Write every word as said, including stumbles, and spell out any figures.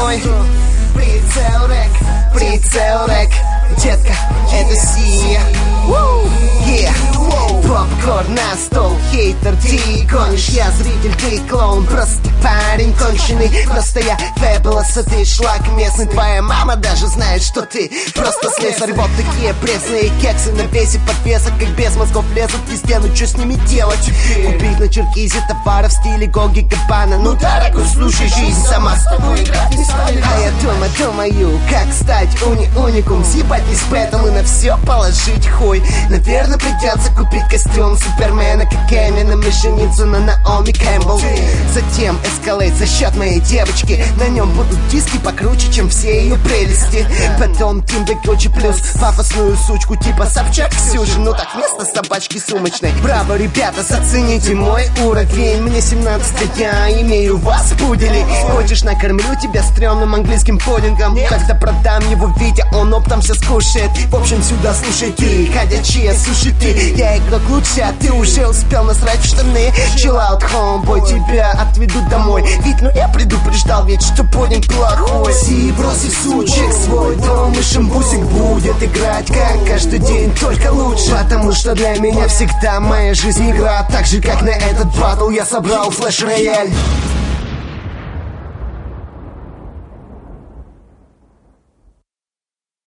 мной. Прицел рэк, прицел рэк, детка, это Сия. Yeah. Попкорн на стол, хейтер, ты гонишь. Я зритель, ты клоун, просто парень конченый. Просто я фэбулос, а ты шлак местный. Твоя мама даже знает, что ты просто слесарь. Вот такие пресные кексы на весе подвесок, как без мозгов лезут везде. Ну что с ними делать? Купить на черкизе товары в стиле Гоги Габбана. Ну дорогой, слушай, жизнь сама с тобой играть не станет. А я думаю, думаю, как стать уни-уникум. Съебать весь бэтл и на все положить хуй. Наверное, придется купить костюм Супермена, как Эминем, и жениться на Наоми Кэмпбелл. Затем эскалейт за счет моей девочки. На нем будут диски покруче, чем все ее прелести. Потом Тимбе Гуччи плюс пафосную сучку типа Собчак Ксюши. Ну так вместо собачки сумочной. Браво, ребята, зацените мой уровень. Мне семнадцать, я имею вас пудели. Хочешь, накормлю тебя стрёмным английским пудингом? Когда продам его Витя, он оптом все скушает. В общем, сюда слушай ты, ходячие суши ты. Я игрок лучше, а ты уже успел насрать в штаны. Chill out, homeboy, тебя отведу домой. Ведь ну я предупреждал ведь, что пудинг плохой. Си, бросив сучек свой дом, и шамбусик будет играть как каждый день, только лучше. Потому что для меня всегда моя жизнь игра. Так же, как на этот батл я собрал флеш-рояль.